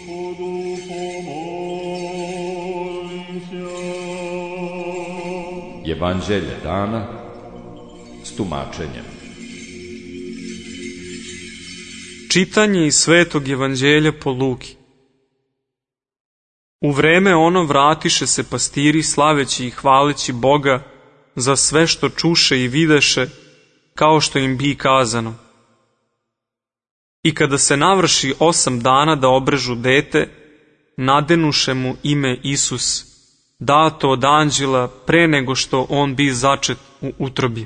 Evanđelje dana s tumačenjem. Čitanje iz Svetog evanđelja po Luki. U vreme ono vratiše se pastiri slaveći i hvaleći Boga za sve što čuše i videše, kao što im bi kazano. I kada se navrši 8 dana da obrežu dete, nadenuše mu ime Isus, dato od anđela pre nego što on bi začet u utrobi.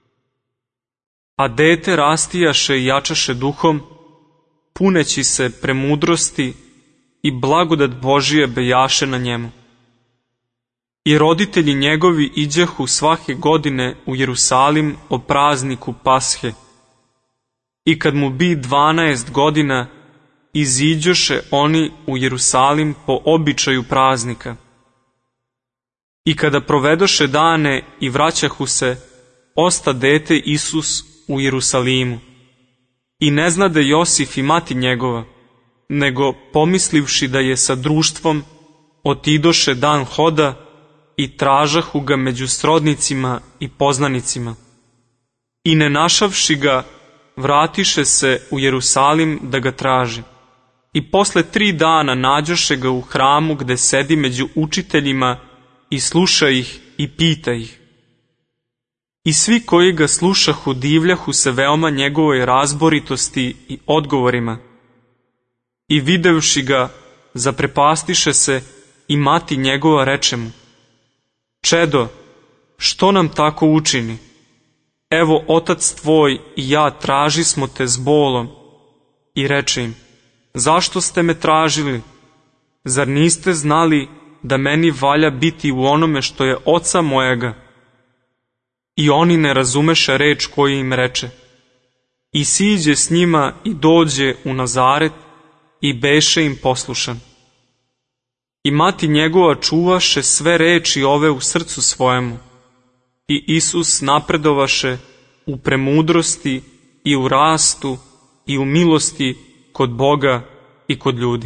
A dete rastijaše i jačaše duhom, puneći se premudrosti i blagodat Božije bejaše na njemu. I roditelji njegovi iđehu svake godine u Jerusalim o prazniku Pashe. I kad mu bi 12 godina, iziđoše oni u Jerusalim po običaju praznika. I kada provedoše dane i vraćahu se, osta dete Isus u Jerusalimu. I ne znade Josif i mati njegova, nego pomislivši da je sa društvom, otidoše dan hoda i tražahu ga među srodnicima i poznanicima. I ne našavši ga, vratiše se u Jerusalim da ga traži. I posle 3 dana nađoše ga u hramu gde sedi među učiteljima i sluša ih i pita ih. I svi koji ga slušahu divljahu se veoma njegovoj razboritosti i odgovorima. I videvši ga, zaprepastiše se i mati njegova reče mu: Čedo, što nam tako učini? Evo, otac tvoj i ja traži smo te s bolom. I reče im: Zašto ste me tražili? Zar niste znali da meni valja biti u onome što je oca mojega? I oni ne razumeše reč koju im reče. I siđe s njima i dođe u Nazaret i beše im poslušan. I mati njegova čuvaše sve reči ove u srcu svojemu. I Isus napredovaše u premudrosti i u rastu i u milosti kod Boga i kod ljudi.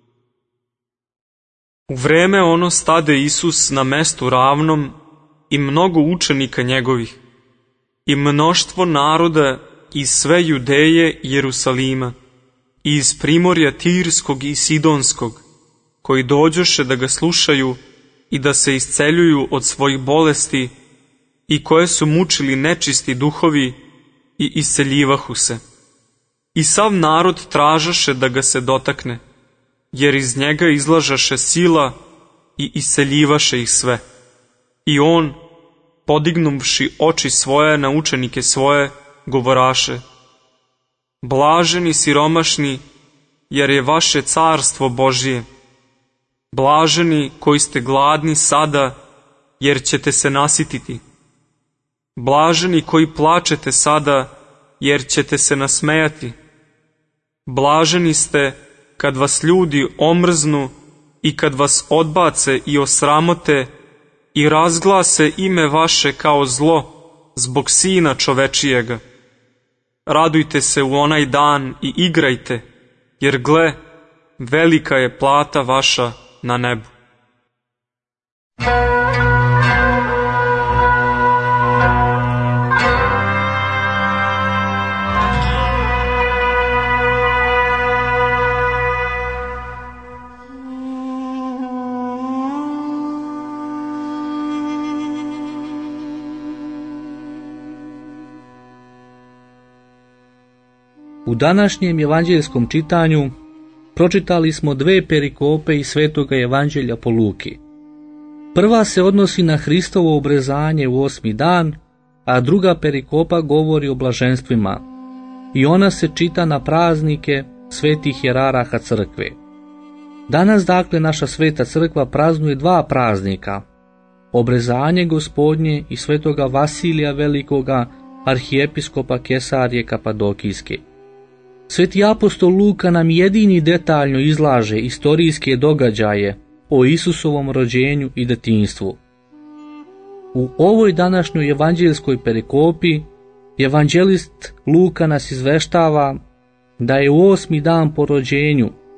U vreme ono stade Isus na mestu ravnom i mnogo učenika njegovih i mnoštvo naroda iz sve Judeje i Jerusalima i iz primorja Tirskog i Sidonskog, koji dođoše da ga slušaju i da se isceljuju od svojih bolesti i koje su mučili nečisti duhovi i isceljivahu se. I sav narod tražaše da ga se dotakne, jer iz njega izlažaše sila i isceljivaše ih sve. I on, podignuvši oči svoje na učenike svoje, govoraše: Blaženi siromašni, jer je vaše carstvo Božije. Blaženi koji ste gladni sada, jer ćete se nasititi. Blaženi koji plačete sada, jer ćete se nasmejati. Blaženi ste kad vas ljudi omrznu i kad vas odbace i osramote i razglase ime vaše kao zlo zbog Sina čovečijega. Radujte se u onaj dan i igrajte, jer gle, velika je plata vaša na nebu. U današnjem evanđeljskom čitanju pročitali smo 2 perikope iz Svetoga evanđelja po Luki. Prva se odnosi na Hristovo obrezanje u 8. dan, a druga perikopa govori o blaženstvima i ona se čita na praznike svetih jeraraha crkve. Danas dakle naša sveta crkva praznuje 2 praznika: obrezanje Gospodnje i Svetoga Vasilija Velikoga, arhijepiskopa Kesarije Kapadokijske. Sveti apostol Luka nam jedini detaljno izlaže istorijske događaje o Isusovom rođenju i detinjstvu. U ovoj današnjoj evanđeljskoj perikopi evanđelist Luka nas izveštava da je u 8. dan po rođenju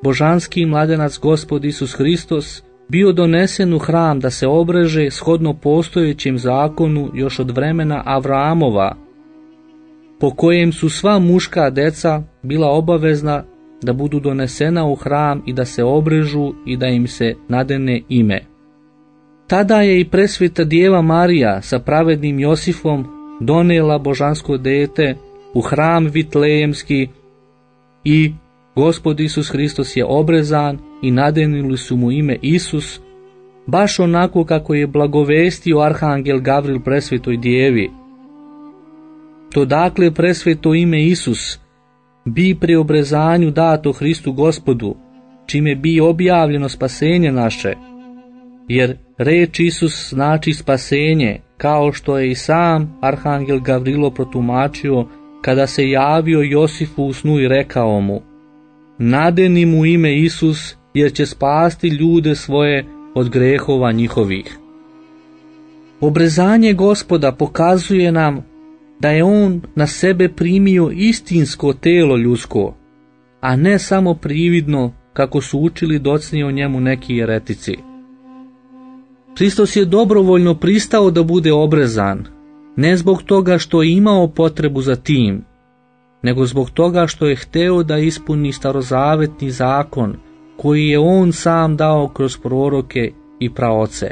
božanski mladenac Gospod Isus Hristos bio donesen u hram da se obreže shodno postojećem zakonu još od vremena Avraamova, po kojem su sva muška deca bila obavezna da budu donesena u hram i da se obrežu i da im se nadene ime. Tada je i presveta Djeva Marija sa pravednim Josifom donela božansko dete u hram Vitlejemski i Gospod Isus Hristos je obrezan i nadenili su mu ime Isus, baš onako kako je blagovestio arhangel Gavril presvetoj Djevi. To dakle presveto ime Isus bi pri obrezanju dato Hristu Gospodu, čime bi objavljeno spasenje naše, jer reč Isus znači spasenje, kao što je i sam arhangel Gavrilo protumačio kada se javio Josifu u snu i rekao mu: nadeni mu ime Isus, jer će spasti ljude svoje od grehova njihovih. Obrezanje Gospoda pokazuje nam da je on na sebe primio istinsko telo ljudsko, a ne samo prividno kako su učili docnije o njemu neki jeretici. Hristos je dobrovoljno pristao da bude obrezan, ne zbog toga što je imao potrebu za tim, nego zbog toga što je hteo da ispuni starozavetni zakon koji je on sam dao kroz proroke i praoce.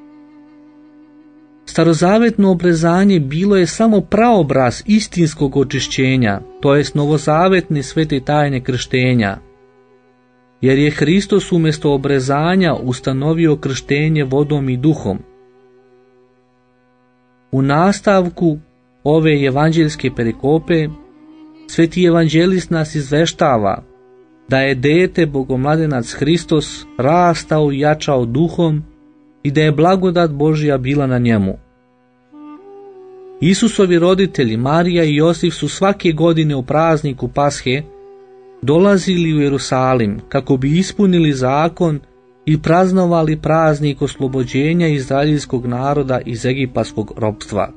Starozavetno obrezanje bilo je samo praobraz istinskog očišćenja, to jest novozavetne svete tajne krštenja, jer je Hristos umjesto obrezanja ustanovio krštenje vodom i duhom. U nastavku ove evanđeljske perikope sveti evanđelist nas izveštava da je dete bogomladenac Hristos rastao i jačao duhom i da je blagodat Božja bila na njemu. Isusovi roditelji Marija i Josif su svake godine u prazniku Pashe dolazili u Jerusalim kako bi ispunili zakon i praznovali praznik oslobođenja izraeljskog naroda iz egipatskog ropstva.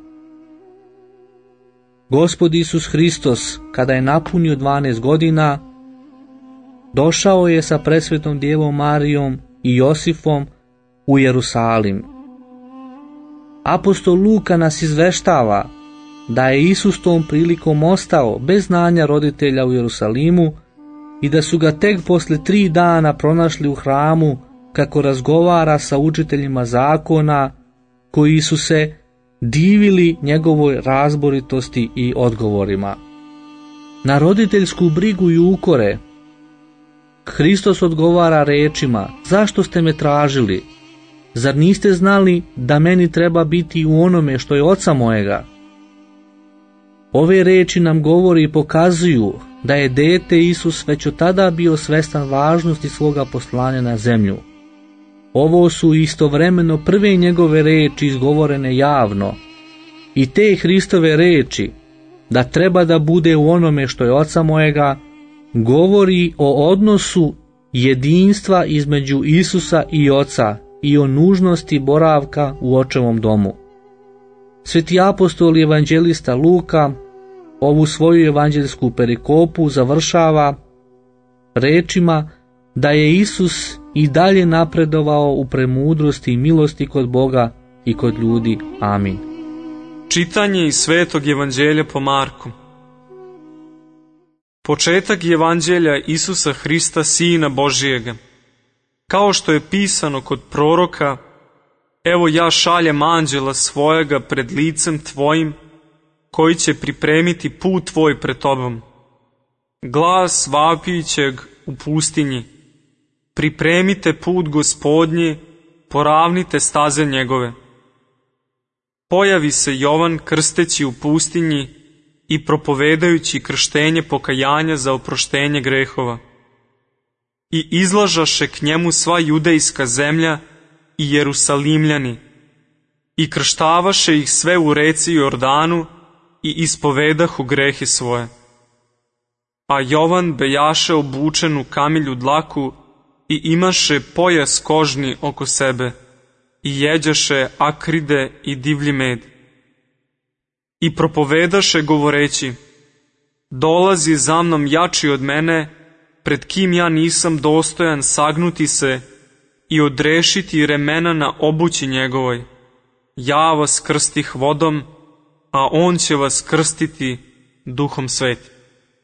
Gospod Isus Hristos, kada je napunio 12 godina, došao je sa presvetom Djevom Marijom i Josifom u Jerusalim. Apostol Luka nas izveštava da je Isus tom prilikom ostao bez znanja roditelja u Jerusalimu i da su ga tek posle 3 dana pronašli u hramu kako razgovara sa učiteljima zakona koji su se divili njegovoj razboritosti i odgovorima. Na roditeljsku brigu i ukore Hristos odgovara rečima: zašto ste me tražili? Zar niste znali da meni treba biti u onome što je oca mojega? Ove reči nam govori i pokazuju da je dete Isus već od tada bio svestan važnosti svoga poslanja na zemlju. Ovo su istovremeno prve njegove reči izgovorene javno i te Hristove reči da treba da bude u onome što je oca mojega govori o odnosu jedinstva između Isusa i oca i o nužnosti boravka u očevom domu. Sveti apostol i evanđelista Luka ovu svoju evanđelsku perikopu završava rečima da je Isus i dalje napredovao u premudrosti i milosti kod Boga i kod ljudi. Amin. Čitanje iz Svetog evanđelja po Marku. Početak evanđelja Isusa Hrista, Sina Božijega. Kao što je pisano kod proroka: evo ja šaljem anđela svojega pred licem tvojim, koji će pripremiti put tvoj pred tobom. Glas vapijućeg u pustinji: pripremite put Gospodnji, poravnite staze njegove. Pojavi se Jovan krsteći u pustinji i propovedajući krštenje pokajanja za oproštenje grehova. I izlažaše k njemu sva judejska zemlja i Jerusalimljani, i krštavaše ih sve u reci Jordanu i ispovedahu grehe svoje. A Jovan bejaše obučen u kamilju dlaku i imaše pojas kožni oko sebe i jeđaše akride i divlji med. I propovedaše govoreći: dolazi za mnom jači od mene, pred kim ja nisam dostojan sagnuti se i odrešiti remena na obući njegovoj. Ja vas krstih vodom, a on će vas krstiti Duhom Svetim.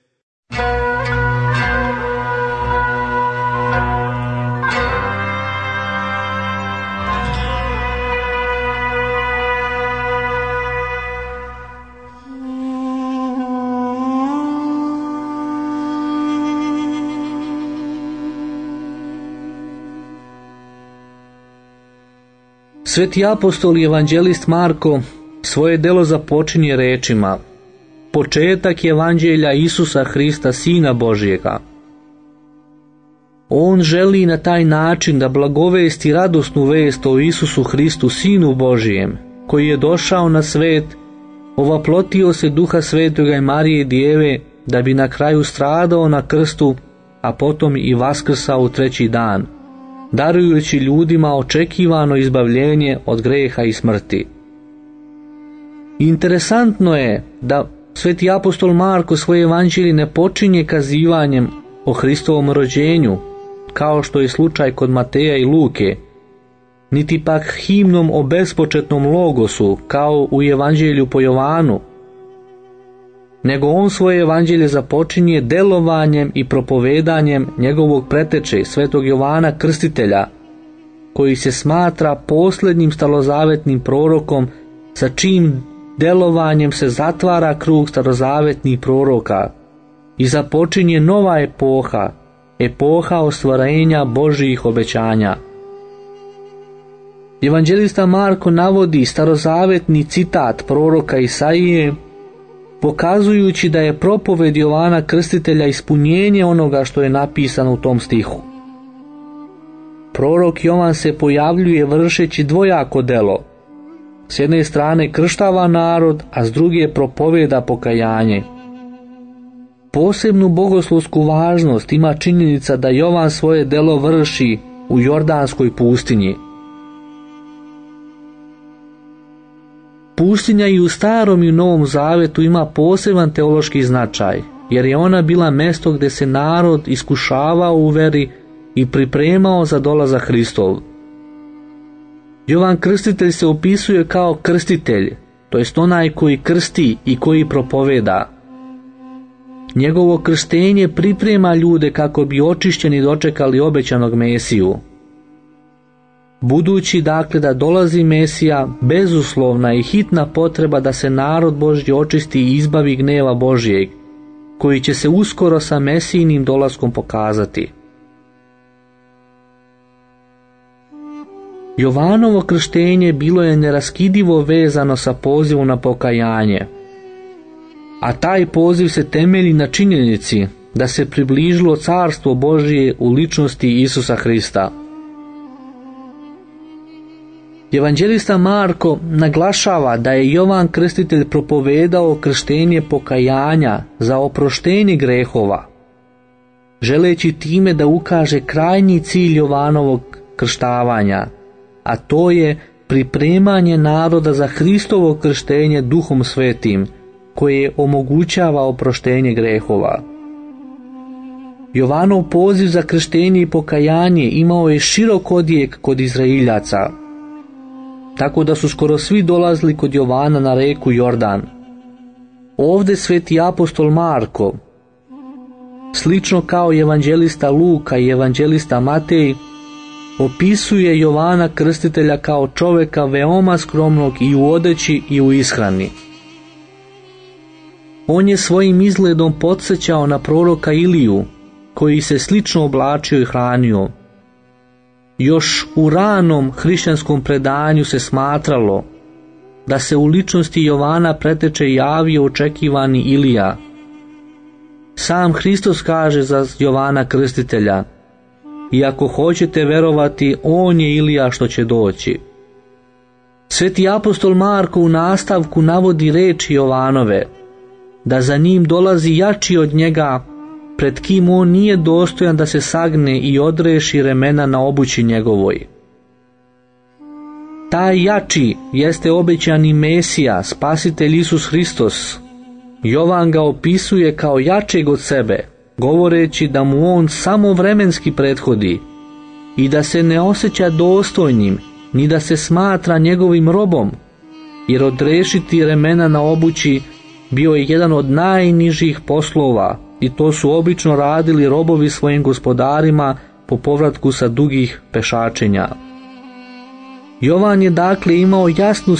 Sveti apostol i evanđelist Marko svoje delo započinje rečima: početak evanđelja Isusa Hrista, Sina Božjega. On želi na taj način da blagovesti radosnu vest o Isusu Hristu, Sinu Božjem, koji je došao na svet, ovaplotio se Duha Svetoga i Marije Djeve, da bi na kraju stradao na krstu, a potom i vaskrsao u treći dan, darujući ljudima očekivano izbavljenje od greha i smrti. Interesantno je da sveti apostol Marko svoje evanđelje ne počinje kazivanjem o Hristovom rođenju, kao što je slučaj kod Mateja i Luke, niti pak himnom o bespočetnom logosu, kao u evanđelju po Jovanu, nego on svoje evanđelje započinje delovanjem i propovedanjem njegovog preteče, svetog Jovana Krstitelja, koji se smatra posljednjim starozavetnim prorokom, sa čijim delovanjem se zatvara krug starozavetnih proroka i započinje nova epoha, epoha ostvarenja Božjih obećanja. Evanđelista Marko navodi starozavetni citat proroka Isaije, pokazujući da je propoved Jovana Krstitelja ispunjenje onoga što je napisano u tom stihu. Prorok Jovan se pojavljuje vršeći dvojako delo. S jedne strane krštava narod, a s druge propoveda pokajanje. Posebnu bogoslovsku važnost ima činjenica da Jovan svoje delo vrši u Jordanskoj pustinji. Pustinja i u Starom i u Novom Zavetu ima poseban teološki značaj, jer je ona bila mjesto gdje se narod iskušavao u veri i pripremao za dolazak Hristov. Jovan Krstitelj se opisuje kao krstitelj, to jest onaj koji krsti i koji propoveda. Njegovo krštenje priprema ljude kako bi očišćeni dočekali obećanog Mesiju. Budući dakle da dolazi Mesija, bezuslovna i hitna potreba da se narod Božji očisti i izbavi gneva Božjeg, koji će se uskoro sa Mesijinim dolaskom pokazati. Jovanovo krštenje bilo je neraskidivo vezano sa pozivom na pokajanje, a taj poziv se temelji na činjenici da se približilo carstvo Božje u ličnosti Isusa Hrista. Evanđelista Marko naglašava da je Jovan Krstitelj propovedao krštenje pokajanja za oproštenje grehova, želeći time da ukaže krajnji cilj Jovanovog krštavanja, a to je pripremanje naroda za Hristovo krštenje Duhom Svetim, koje omogućava oproštenje grehova. Jovanov poziv za krštenje i pokajanje imao je širok odjek kod Izraeljaca, tako da su skoro svi dolazili kod Jovana na reku Jordan. Ovdje sveti apostol Marko, slično kao evanđelista Luka i evanđelista Matej, opisuje Jovana Krstitelja kao čovjeka veoma skromnog i u odeći i u ishrani. On je svojim izgledom podsjećao na proroka Iliju, koji se slično oblačio i hranio. Još u ranom hrišćanskom predanju se smatralo da se u ličnosti Jovana preteče javio očekivani Ilija. Sam Hristos kaže za Jovana Krstitelja: i ako hoćete verovati, on je Ilija što će doći. Sveti apostol Marko u nastavku navodi reči Jovanove, da za njim dolazi jači od njega, pred kim on nije dostojan da se sagne i odreši remena na obući njegovoj. Taj jači jeste obećani Mesija, spasitelj Isus Hristos. Jovan ga opisuje kao jačeg od sebe, govoreći da mu on samo vremenski prethodi i da se ne osjeća dostojnim, ni da se smatra njegovim robom, jer odrešiti remena na obući bio je jedan od najnižih poslova i to su obično radili robovi svojim gospodarima po povratku sa dugih pešačenja. Jovan je dakle imao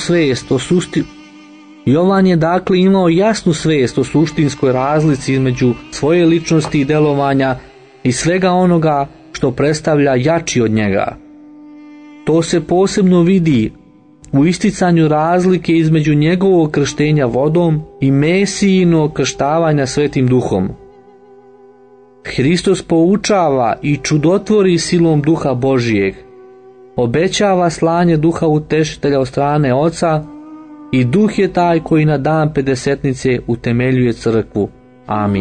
jasnu svijest o suštinskoj razlici između svoje ličnosti i delovanja i svega onoga što predstavlja jači od njega. To se posebno vidi u isticanju razlike između njegovog krštenja vodom i Mesijinog krštavanja Svetim Duhom. Hristos poučava i čudotvori silom Duha Božijeg, obećava slanje Duha Utešitelja od strane Oca i Duh je taj koji na dan Pedesetnice utemeljuje crkvu. Amin.